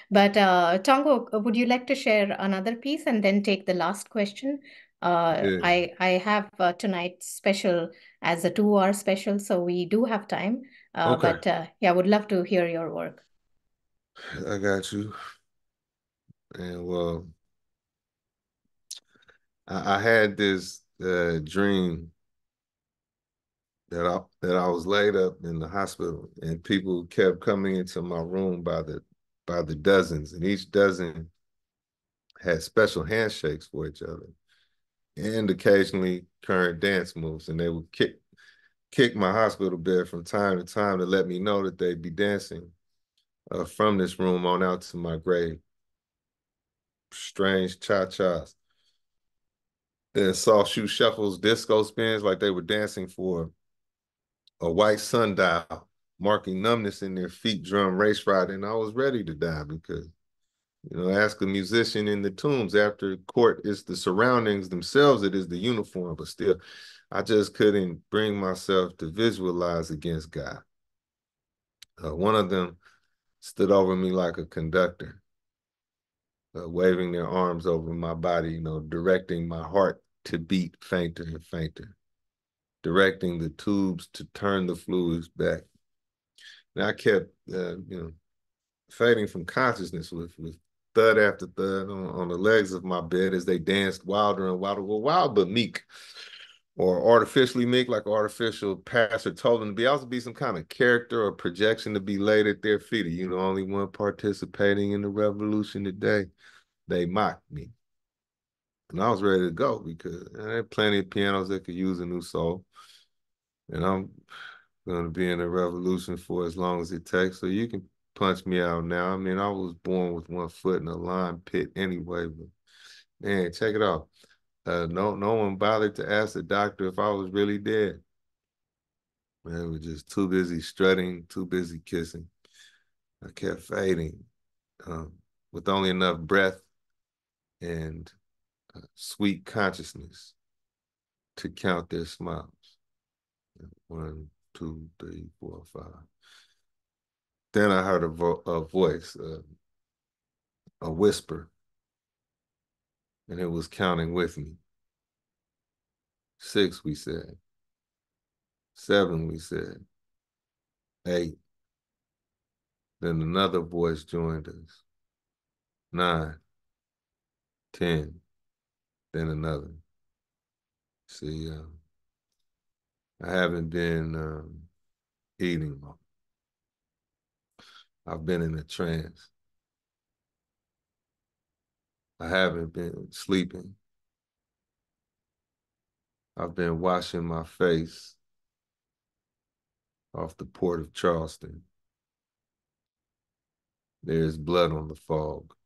But Tongo, would you like to share another piece and then take the last question? Yeah. I have tonight's special as a 2 hour special, so we do have time. Okay. But yeah, would love to hear your work. I got you. And well, I had this dream that I was laid up in the hospital, and people kept coming into my room by the dozens, and each dozen had special handshakes for each other, and occasionally current dance moves, and they would kick my hospital bed from time to time to let me know that they'd be dancing from this room on out to my grave. Strange cha-chas and soft shoe shuffles, disco spins, like they were dancing for a white sundial, marking numbness in their feet drum race ride. And I was ready to die because, ask a musician in the tombs after court, it's the surroundings themselves, it is the uniform, but still, I just couldn't bring myself to visualize against God. One of them stood over me like a conductor, waving their arms over my body, directing my heart to beat fainter and fainter, directing the tubes to turn the fluids back. And I kept, fading from consciousness with thud after thud on the legs of my bed as they danced wilder and wilder. Well, wild but meek, or artificially meek, like an artificial pastor told them to be. I was to be some kind of character or projection to be laid at their feet. Only one participating in the revolution today. They mocked me. And I was ready to go because there had plenty of pianos that could use a new soul. And I'm going to be in the revolution for as long as it takes. So you can punch me out now. I mean, I was born with one foot in a lime pit anyway, but man, check it out. No one bothered to ask the doctor if I was really dead. Man, I was just too busy strutting, too busy kissing. I kept fading um, with only enough breath and sweet consciousness to count their smiles. 1, 2, 3, 4, 5. Then I heard a voice, a whisper, and it was counting with me. 6, we said. 7, we said. 8. Then another voice joined us. 9, 10. Then another. See, I haven't been eating. I've been in a trance. I haven't been sleeping. I've been washing my face off the port of Charleston. There's blood on the fog.